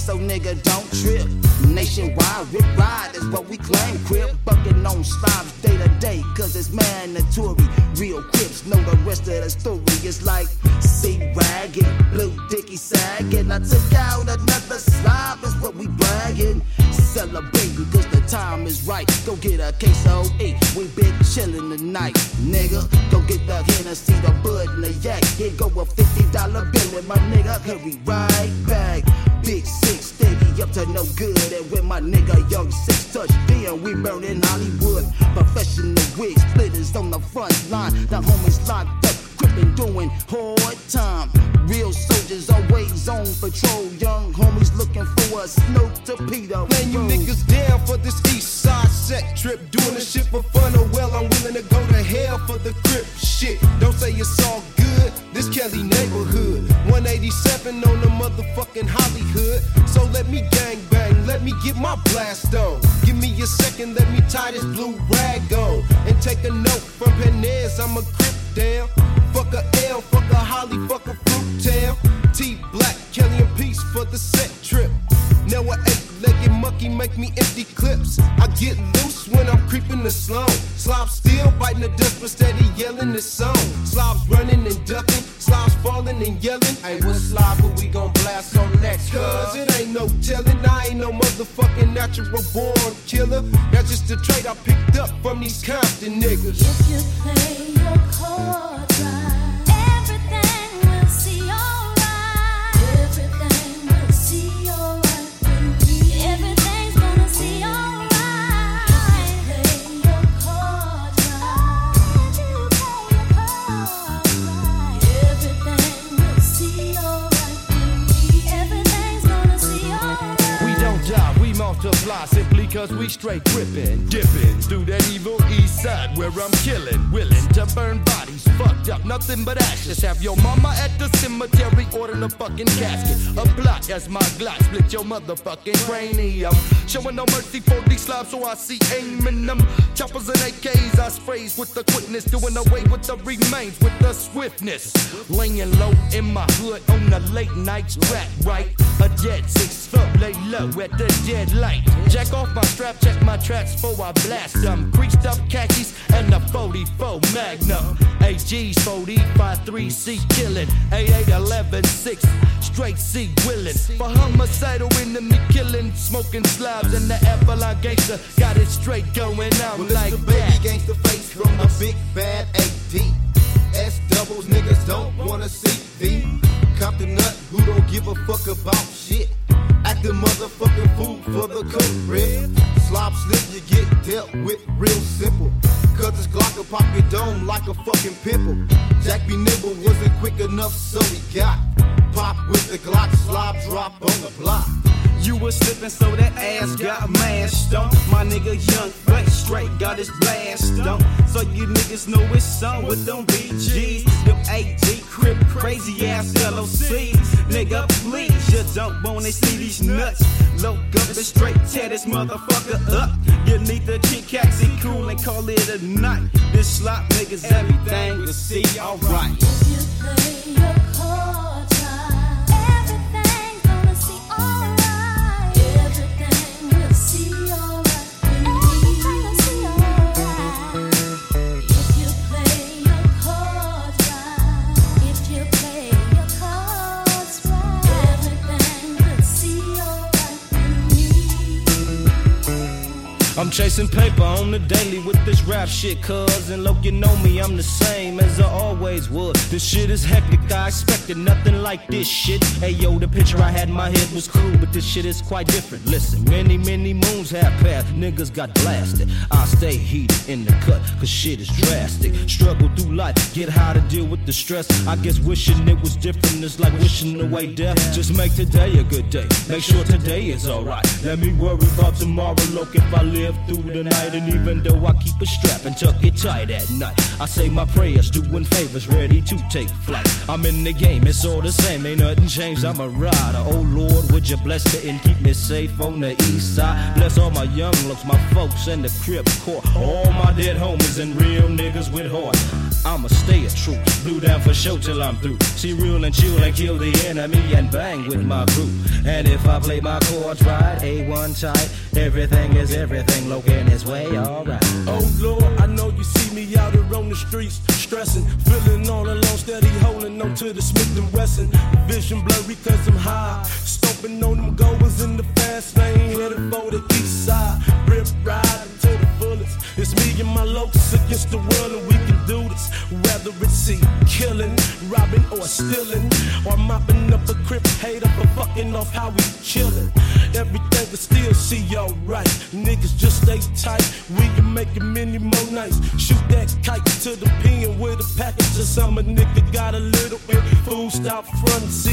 so nigga don't trip. Nationwide, rip ride is what we claim. Crip bucking on slobs day to day, cause it's mandatory. Real Crips know the rest of the story. It's like C-Wagon, Blue Dicky sagging. I took out another slob, is what we bragging. Celebrating cause the time is right. Go get a case of OE, we been chillin' tonight. Nigga, go get the Hennessy, the Bud, and the Yak. Here go a $50 bill and my nigga hurry right back. Big six, steady up to no good. And with my nigga Young Six touch, then we burnin' Hollywood. Professional wig splitters on the front line. The homies locked up, crippin' doing hard time. Real soldiers always on patrol. Young homies looking for a snow torpedo. Man, you niggas down for this east side set trip. Doing this shit for fun or well, I'm willing to go to hell for the Crip shit. Don't say it's all good, this Kelly neighborhood. 187 on the motherfucking Hollywood. So let me gang bang, let me get my blast on. Give me a second, let me tie this blue rag on. And take a note from Penez, I'm a Crip down. Fuck a L, fuck a Holly, fuck a Fruit Town. T Black, Kelly and Peace for the set trip. Now a 8-legged monkey make me empty clips. I get loose when I'm creeping the slum. Slob still biting the dust but steady yelling this song. Slobs running and ducking, slobs falling and yelling. Hey, what slob are we gon' blast on next? Cause it ain't no telling, I ain't no motherfucking natural born killer. That's just a trait I picked up from these Compton niggas. If you play your cards right, everything will see alright. Everything will see alright. Everything's gonna see alright. If you play your cards right, if you play your cards right, everything will see alright. Everything's gonna see alright. We don't die, we multiply simply cause we straight grippin', dippin' through that evil east side where I'm killin', willing to burn bodies, fucked up, nothing but ashes. Have your mama at the cemetery ordering a fucking casket. A block as my Glock split your motherfucking cranium. Showing no mercy for these slobs, so I see aim in them. Choppers and AKs I sprays with the quickness, doing away with the remains with the swiftness. Laying low in my hood on the late night track, right? A dead 6 foot lay low at the dead light. Jack off my strap, check my tracks before I blast them. Creased up khakis and a 44 Magnum. AG's 45-3C killing. A8-11-6 straight C willing. For homicidal enemy killing, smoking slabs and the Avalon gangster got it straight going on well, like it's the baby that. gangster face from the big bad AD. S doubles niggas don't wanna see the Compton nut who don't give a fuck about shit. Act the motherfucking fool for the Crip. Slob slip, you get dealt with real simple. Cause this Glock will pop your dome like a fucking pimple. Jack B. Nimble wasn't quick enough, so he got pop with the Glock, slob drop on the block. You was slipping, so that ass got mashed on. My nigga Young Flex straight got his blast on. So you niggas know it's on with them BGs, them AG Crip, crazy ass LOCs. Nigga, please, you don't wanna see these nuts. Look up and straight tear this motherfucker up. You need to keep Caxi cool and call it a night. This slop niggas, everything will see alright. If you play your cards right, everything's gonna see alright. Everything will see alright. Everything will see alright. If you play your cards right, if you play your cards right, everything will see alright. I'm chasing paper on the daily with this rap shit, cuz. And look, you know me, I'm the same as I always was. This shit is hectic, I expected nothing like this shit. Hey yo, the picture I had in my head was cool, but this shit is quite different. Listen, many moons have passed, niggas got blasted. I stay heated in the cut, cause shit is drastic. Struggle through life, get how to deal with the stress. I guess wishing it was different is like wishing away death. Just make today a good day, make sure today is alright. Let me worry about tomorrow, look, if I live live through the night. And even though I keep a strap and tuck it tight at night, I say my prayers, doing favors, ready to take flight. I'm in the game, it's all the same, ain't nothing changed, I'm a rider. Oh Lord, would you bless me and keep me safe on the east side? Bless all my young looks, my folks and the crib core, all my dead homies and real niggas with heart. I'ma stay a true, blue down for show till I'm through. See real and chill and kill the enemy and bang with my crew. And if I play my chords right, A1 tight, everything is everything, looking his way alright. Oh Lord, I know you see me out here on the streets, stressing, feeling all alone, steady holding on to the Smith & Wesson. Vision blurry cause I'm high, stomping on them goers in the fast lane, headed for the east side. Rip riding to the fullest. It's me and my locals against the world and we can do this. Whether it's killing, robbing or stealing, or mopping up a crip hater for fucking off how we chillin'. Everything will still see alright. Niggas just stay tight. We can make it many more nights. Shoot that kite to the pen with a package of some. A nigga got a little bit food stop front seat.